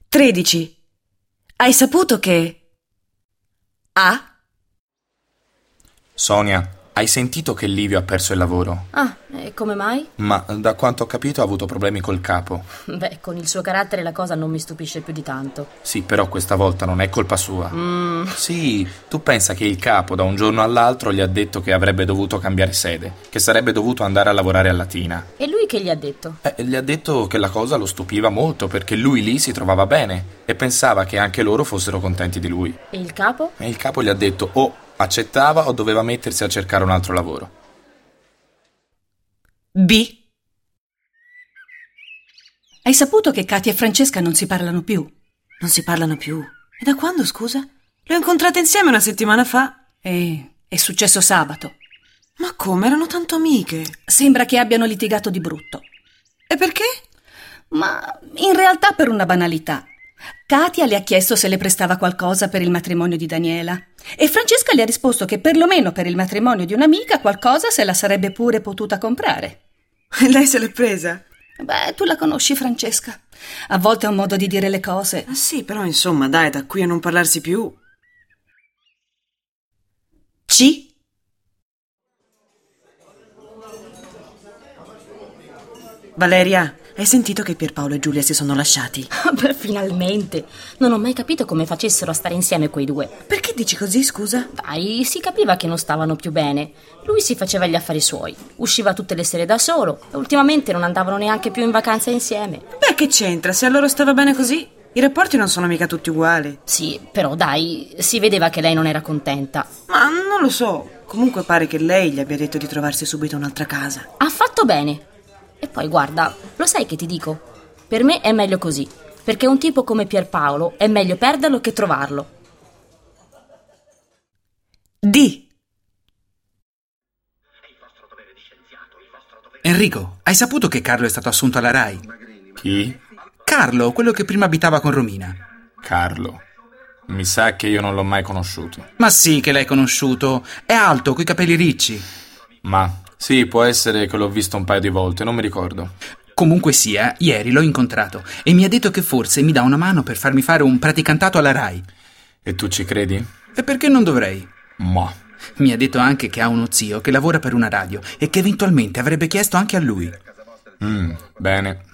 13. Hai saputo che... A? Sonia, hai sentito che Livio ha perso il lavoro? Ah, e come mai? Ma da quanto ho capito ha avuto problemi col capo. Beh, con il suo carattere la cosa non mi stupisce più di tanto. Sì, però questa volta non è colpa sua. Sì, tu pensa che il capo da un giorno all'altro gli ha detto che avrebbe dovuto cambiare sede, che sarebbe dovuto andare a lavorare a Latina. E lui che gli ha detto? Gli ha detto che la cosa lo stupiva molto perché lui lì si trovava bene e pensava che anche loro fossero contenti di lui. E il capo? E il capo gli ha detto o accettava o doveva mettersi a cercare un altro lavoro. B. Hai saputo che Katia e Francesca non si parlano più? Non si parlano più? E da quando, scusa? Le ho incontrate insieme una settimana fa. È successo sabato. Ma come? Erano tanto amiche. Sembra che abbiano litigato di brutto. E perché? Ma in realtà per una banalità. Katia le ha chiesto se le prestava qualcosa per il matrimonio di Daniela e Francesca le ha risposto che perlomeno per il matrimonio di un'amica qualcosa se la sarebbe pure potuta comprare. E lei se l'è presa? Beh, tu la conosci, Francesca. A volte ha un modo di dire le cose. Sì, però insomma, dai, da qui a non parlarsi più. C. Valeria, hai sentito che Pierpaolo e Giulia si sono lasciati? Beh, finalmente! Non ho mai capito come facessero a stare insieme quei due. Perché dici così, scusa? Dai, si capiva che non stavano più bene. Lui si faceva gli affari suoi, usciva tutte le sere da solo e ultimamente non andavano neanche più in vacanza insieme. Beh, che c'entra? Se a loro stava bene così, i rapporti non sono mica tutti uguali. Sì, però dai, si vedeva che lei non era contenta. Ma non lo so. Comunque pare che lei gli abbia detto di trovarsi subito un'altra casa. Ha fatto bene. E poi guarda, lo sai che ti dico? Per me è meglio così, perché un tipo come Pierpaolo è meglio perderlo che trovarlo. D. Enrico, hai saputo che Carlo è stato assunto alla RAI? Chi? Carlo, quello che prima abitava con Romina. Carlo. Mi sa che io non l'ho mai conosciuto. Ma sì che l'hai conosciuto. È alto, coi capelli ricci. Ma sì, può essere che l'ho visto un paio di volte, non mi ricordo. Comunque sia, ieri l'ho incontrato e mi ha detto che forse mi dà una mano per farmi fare un praticantato alla RAI. E tu ci credi? E perché non dovrei? Ma Mi ha detto anche che ha uno zio che lavora per una radio e che eventualmente avrebbe chiesto anche a lui. bene.